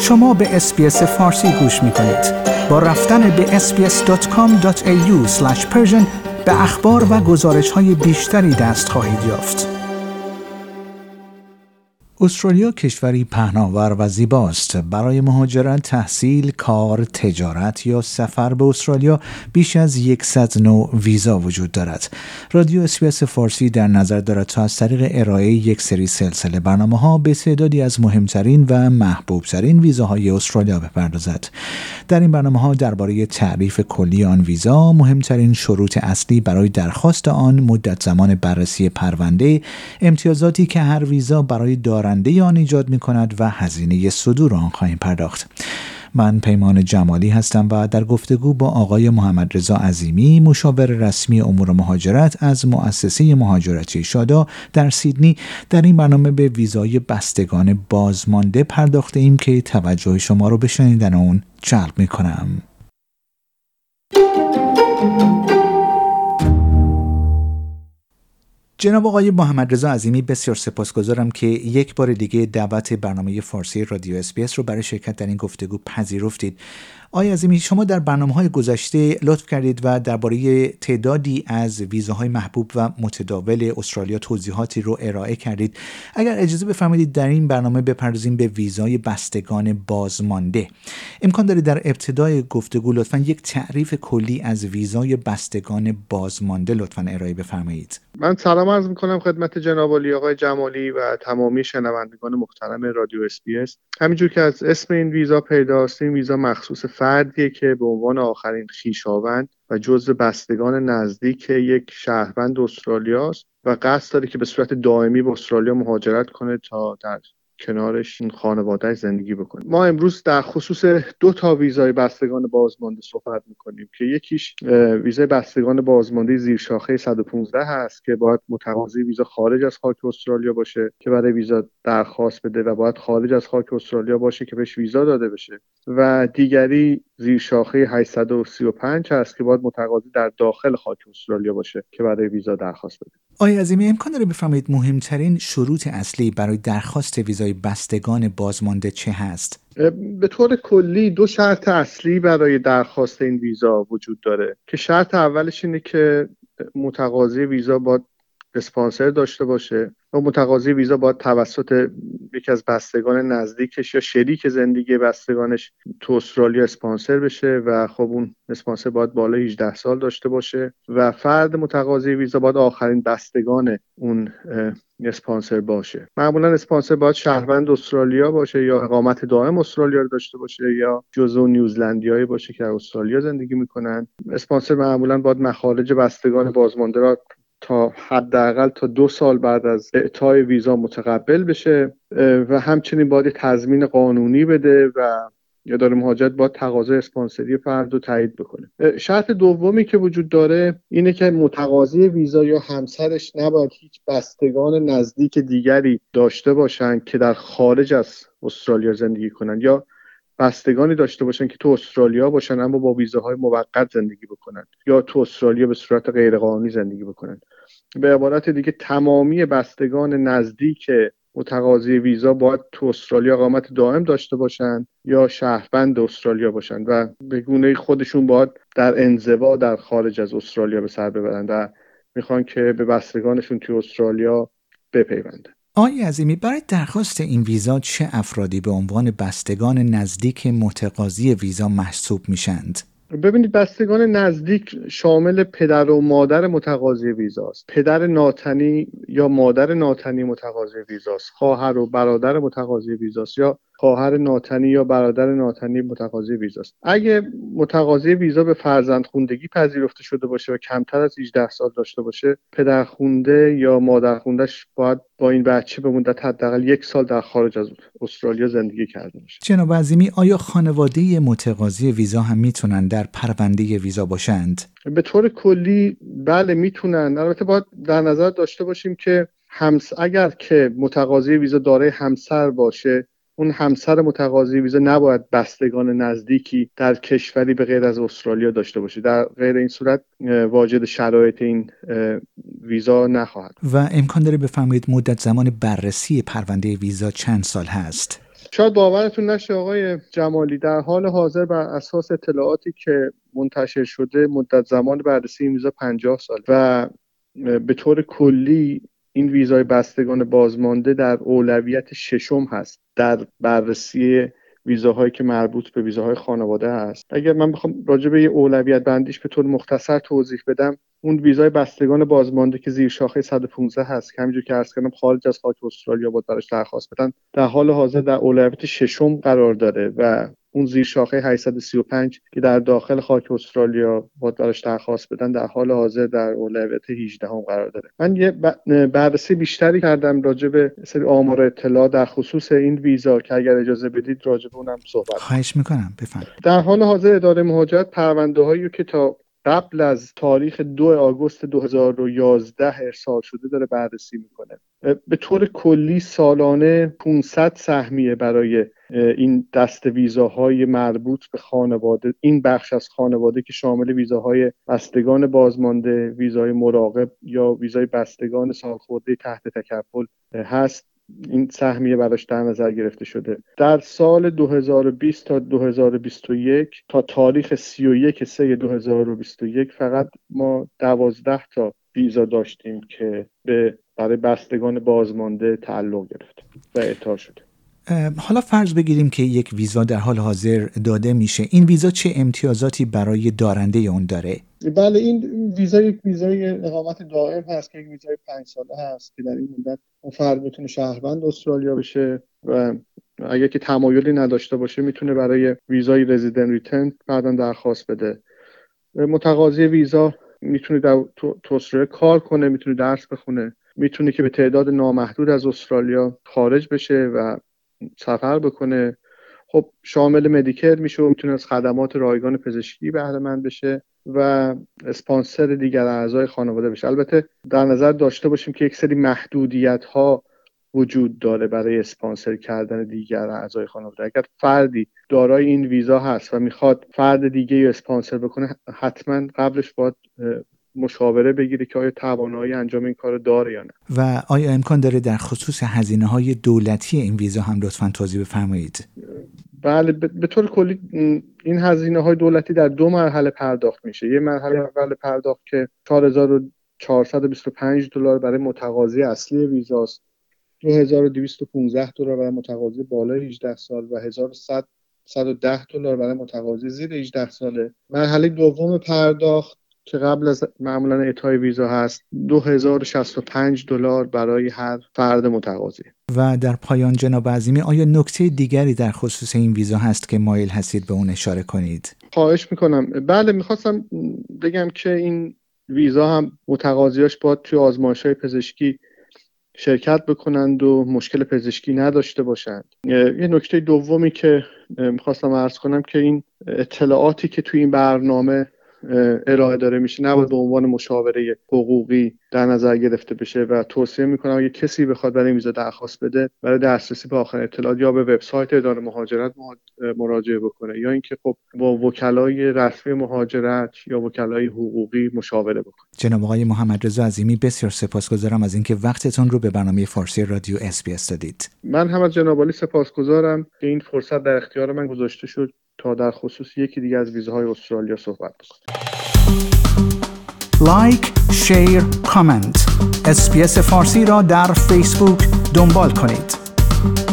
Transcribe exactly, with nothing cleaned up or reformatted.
شما به اس‌بی‌اس فارسی گوش می‌کنید. با رفتن به اس بی اس دات کام دات ای یو اسلش پرشن به اخبار و گزارش‌های بیشتری دست خواهید یافت. استرالیا کشوری پهناور و زیباست. برای مهاجرت، تحصیل، کار، تجارت یا سفر به استرالیا بیش از صد نوع ویزا وجود دارد. رادیو اس‌بی‌اس فارسی در نظر دارد تا از طریق ارائه یک سری سلسله برنامه‌ها به تعدادی از مهمترین و محبوبترین ویزاهای استرالیا بپردازد. در این برنامه‌ها درباره تعریف کلی آن ویزا، مهمترین شروط اصلی برای درخواست آن، مدت زمان بررسی پرونده، امتیازاتی که هر ویزا برای دارنده آن ایجاد می کند و هزینه صدور آن خواهیم پرداخت. من پیمان جمالی هستم و در گفتگو با آقای محمد رضا عظیمی، مشاور رسمی امور مهاجرت از مؤسسه مهاجرتی شادا در سیدنی، در این برنامه به ویزای بستگان بازمانده پرداخته ایم که توجه شما رو به شنیدن اون جلب می کنم. جناب آقای محمد رضا عظیمی، بسیار سپاسگزارم که یک بار دیگه دعوت برنامه فارسی رادیو اس‌بی‌اس رو برای شرکت در این گفتگو پذیرفتید. آقای عظیمی، شما در برنامه‌های گذشته لطف کردید و درباره تعدادی از ویزاهای محبوب و متداول استرالیا توضیحاتی رو ارائه کردید. اگر اجازه بفرمایید در این برنامه بپردازیم به ویزای بستگان بازمانده. امکان داره در ابتدای گفتگو لطفاً یک تعریف کلی از ویزای بستگان بازمانده لطفاً ارائه بفرمایید. من سلام عرض می‌کنم خدمت جناب عالی آقای جمالی و تمامی شنوندگان محترم رادیو اس‌بی‌اس. همینجور که از اسم این ویزا پیداست، این ویزا مخصوص فردیه که به عنوان آخرین خویشاوند و جزو بستگان نزدیک یک شهروند استرالیا است و قصد داره که به صورت دائمی به استرالیا مهاجرت کنه تا در کنارش این خانواده‌اش زندگی بکنه. ما امروز در خصوص دو تا ویزای بستگان بازمانده صحبت می‌کنیم که یکیش ویزای بستگان بازمانده زیر شاخه صد و پانزده هست که باید متقاضی ویزا خارج از خاک استرالیا باشه که برای ویزا درخواست بده و باید خارج از خاک استرالیا باشه که بهش ویزا داده بشه، و دیگری زیر شاخه هشتصد و سی و پنج هست که باید متقاضی در داخل خاک استرالیا باشه که برای ویزا درخواست بده. آقای عظیمی، امکان داره بفرمایید مهمترین شروط اصلی برای درخواست ویزای بستگان بازمانده چه هست؟ به طور کلی دو شرط اصلی برای درخواست این ویزا وجود داره که شرط اولش اینه که متقاضی ویزا باید اسپانسر داشته باشه و متقاضی ویزا باید توسط یکی از بستگان نزدیکش یا شریک زندگی بستگانش تو استرالیا اسپانسر بشه و خب اون اسپانسر باید بالای هجده سال داشته باشه و فرد متقاضی ویزا باید آخرین بستگان اون اسپانسر باشه. معمولا اسپانسر باید شهروند استرالیا باشه یا اقامت دائم استرالیا رو داشته باشه یا جزو نیوزلندیایی باشه که در استرالیا زندگی میکنن. اسپانسر معمولا باید مخارج بستگان بازمانده را تا حداقل تا دو سال بعد از اعطای ویزا متقبل بشه و همچنین باید تضمین قانونی بده و اداره مهاجرت باید تقاضای اسپانسری فرد رو تایید بکنه. شرط دومی که وجود داره اینه که متقاضی ویزا یا همسرش نباید هیچ بستگان نزدیک دیگری داشته باشن که در خارج از استرالیا زندگی کنن یا بستگانی داشته باشن که تو استرالیا باشن اما با ویزاهای موقت زندگی بکنن یا تو استرالیا به صورت غیرقانونی زندگی بکنن. به عبارت دیگه تمامی بستگان نزدیک متقاضی ویزا باید تو استرالیا اقامت دائم داشته باشن یا شهروند استرالیا باشن و به گونه خودشون باید در انزوا در خارج از استرالیا به سر ببرن و میخوان که به بستگانشون تو استرالیا بپیوندن. آقای عظیمی، برای درخواست این ویزا چه افرادی به عنوان بستگان نزدیک متقاضی ویزا محسوب میشند؟ ببینید، بستگان نزدیک شامل پدر و مادر متقاضی ویزاست. پدر ناتنی یا مادر ناتنی متقاضی ویزاست. خواهر و برادر متقاضی ویزاست یا خواهر ناتنی یا برادر ناتنی متقاضی ویزاست. اگه متقاضی ویزا به فرزندخوندگی پذیرفته شده باشه و کمتر از هجده سال داشته باشه، پدرخوانده یا مادرخونده‌اش باید با این بچه به مدت حداقل یک سال در خارج از استرالیا زندگی کرده باشه. جناب عظیمی، آیا خانواده متقاضی ویزا هم میتونن در پرونده ویزا باشند؟ به طور کلی بله میتونن. البته باید در نظر داشته باشیم که همس اگر که متقاضی ویزا دارای همسر باشه، اون همسر متقاضی ویزا نباید بستگان نزدیکی در کشوری به غیر از استرالیا داشته باشه. در غیر این صورت واجد شرایط این ویزا نخواهد. و امکان داره بفرمایید مدت زمان بررسی پرونده ویزا چند سال هست؟ شاید باورتون نشه آقای جمالی، در حال حاضر بر اساس اطلاعاتی که منتشر شده مدت زمان بررسی این ویزا پنجاه سال و به طور کلی این ویزای بستگان بازمانده در اولویت ششم هست در بررسی ویزاهایی که مربوط به ویزاهای خانواده هست. اگر من بخوام راجع به اولویت بندیش به طور مختصر توضیح بدم، اون ویزای بستگان بازمانده که زیر شاخه صد و پانزده هست که همونجوری که عرض کردم خارج از خاک استرالیا باید براش درخواست بدن، در حال حاضر در اولویت ششم قرار داره و اون زیر شاخه هشتصد و سی و پنج که در داخل خاک استرالیا باید براش درخواست بدن در حال حاضر در اولویت هجدهم قرار داره. من یه بررسی بیشتری کردم راجع به سری آمار و اطلاع در خصوص این ویزا که اگر اجازه بدید راجع به اونم صحبت. خواهش میکنم، بفرمایید. در حال حاضر اداره مهاجرت پرونده‌هایی که تا قبل از تاریخ دو آگوست دو هزار و یازده ارسال شده داره بررسی میکنه. به طور کلی سالانه پانصد سهمیه برای این دست ویزاهای مربوط به خانواده، این بخش از خانواده که شامل ویزاهای بستگان بازمانده، ویزای مراقب یا ویزای بستگان سالخورده تحت تکفل هست، این سهمیه براش در نظر گرفته شده. در سال دو هزار و بیست تا دو هزار و بیست و یک تا تاریخ سی و یک سه دو هزار و بیست و یک فقط ما دوازده تا ویزا داشتیم که به برای بستگان بازمانده تعلق گرفت و اعطا شده. حالا فرض بگیریم که یک ویزا در حال حاضر داده میشه. این ویزا چه امتیازاتی برای دارنده اون داره؟ بله، این ویزا یک ویزای اقامت دائم هست که یک ویزای پنج ساله هست که در این مدت اون فرد میتونه شهروند استرالیا بشه و اگر که تمایلی نداشته باشه میتونه برای ویزای رزیدنت ریترن بعداً درخواست بده. متقاضی ویزا میتونه در تو استرالیا کار کنه، میتونه درس بخونه، میتونه که به تعداد نامحدود از استرالیا خارج بشه و سفر بکنه. خب شامل مدیکر میشه و میتونه از خدمات رایگان پزشکی بهره مند بشه و اسپانسر دیگر اعضای خانواده بشه. البته در نظر داشته باشیم که یک سری محدودیت ها وجود داره برای اسپانسر کردن دیگر اعضای خانواده. اگر فردی دارای این ویزا هست و میخواد فرد دیگه رو اسپانسر بکنه، حتما قبلش باید مشاوره بگیره که آیا توانایی انجام این کار داره یا نه. و آیا امکان داره در خصوص هزینه‌های دولتی این ویزا هم لطفاً توضیح بفرمایید؟ بله، به طور کلی این هزینه‌های دولتی در دو مرحله پرداخت میشه. یه مرحله اول پرداخت که چهار هزار و چهارصد و بیست و پنج دلار برای متقاضی اصلی ویزاست، دو هزار و دویست و پانزده دلار برای متقاضی بالای هجده سال و هزار و صد و ده دلار برای متقاضی زیر هجده ساله. مرحله دوم پرداخت که قبل از معمولا اعطای ویزا هست، دو هزار و شصت و پنج دلار برای هر فرد متقاضی. و در پایان جناب عظیمی، آیا نکته دیگری در خصوص این ویزا هست که مایل هستید به اون اشاره کنید؟ خواهش میکنم. بله، میخواستم بگم که این ویزا هم متقاضیاش باید توی آزمایش‌های پزشکی شرکت بکنند و مشکل پزشکی نداشته باشند. یه نکته دومی که میخواستم عرض کنم که این اطلاعاتی که توی این برنامه ارائه داره میشه نباید به عنوان مشاوره حقوقی در نظر گرفته بشه و توصیه میکنم اگه کسی بخواد برای ویزا درخواست بده، برای دسترسی به آخرین اطلاعات یا به وبسایت اداره مهاجرت مراجعه بکنه یا اینکه خب با وکلای رسمی مهاجرت یا وکلای حقوقی مشاوره بکنه. جناب آقای محمد رضا عظیمی، بسیار سپاسگزارم از اینکه وقتتون رو به برنامه فارسی رادیو اس بی اس دادید. من هم از جناب عالی سپاسگزارم که این فرصت در اختیار من گذاشته شد تا در خصوص یکی دیگه از ویزاهای استرالیا صحبت بکنم. لایک، شیر، کامنت. اس بی اس فارسی را در فیسبوک دنبال کنید.